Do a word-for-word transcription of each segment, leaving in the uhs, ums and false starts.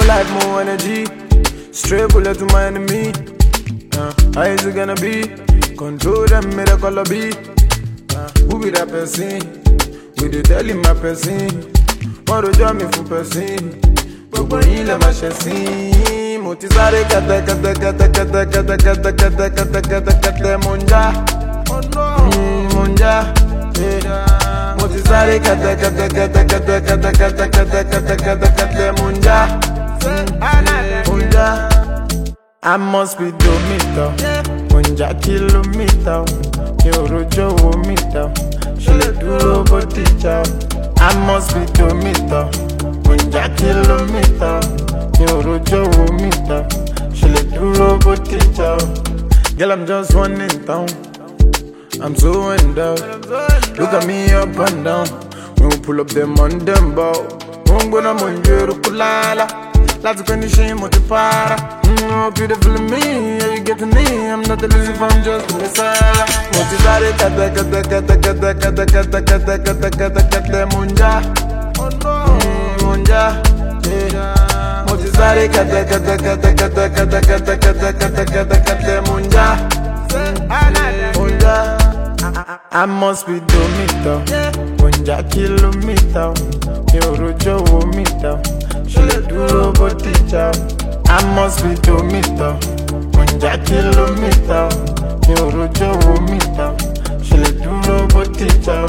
life, more energy. Straight bullet to my enemy. Uh, how is it gonna be? Control them, make a color be. Uh, who be that person? We dey tell him my person. Wọ́n rojọ́ mi fún person. Gbogbo yín lè má ṣe sí. Mo ti sáré kẹtẹ kẹtẹ kẹtẹ kẹtẹ kẹtẹ kẹtẹ kẹtẹ kẹtẹ kẹtẹ kẹtẹ mo ń já. Mo ń já. Mo ti sáré kẹtẹ kẹtẹ kẹtẹ kẹtẹ kẹtẹ kẹtẹ kẹtẹ kẹtẹ kẹtẹ kẹtẹ mo ń já. Mo ń já. I must be domito. Mo ń já kìlómítà. Mi ò rojọ́ wo mítà. Ṣé lè dúró bó ti jà? I must be domito. Mo ń já kìlómítà. Mi ò rojọ́ wo mítà. Ṣé lè dúró bó ti jà? Girl, I'm just one in town. I'm so in doubt. Look at me up and down. When we pull up them on them bow. Won't go na monjero kulala. Láti kọ́ ní ṣe mo ti para. Hope you feeling me, yeah you getting me. I'm not the lazy, I'm just the messiah. Mo ti sáré kẹtẹ kẹtẹ kẹtẹ kẹtẹ kẹtẹ kẹtẹ kẹtẹ kẹtẹ kẹtẹ kẹtẹ mo ń já. Mo ń já. Mo ti sáré kẹtẹ kẹtẹ kẹtẹ kẹtẹ kẹtẹ kẹtẹ kẹtẹ kẹtẹ kẹtẹ kẹtẹ mo ń já. Mo ń já. I must be domito. Mo ń já kìlómítà. Mi ò rojọ́ wo mítà. Ṣé lè dúró bó ti jà? I must be domito. Mo ń já kìlómítà. Mi ò rojọ́ wo mítà. Ṣé lè dúró bó ti jà?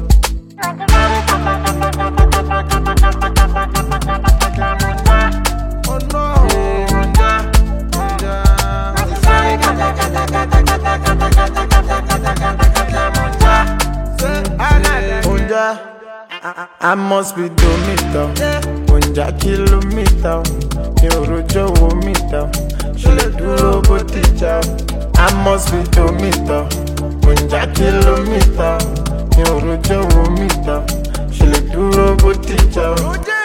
I must be domito. Mo ń já kìlómítà. Mi ò rojọ́ wo mítà. Ṣé lè dúró bó ti jà? I must be domito. Mo ń já kìlómítà. Mi ò rojọ́ wo mítà. Ṣé lè dúró bó ti jà?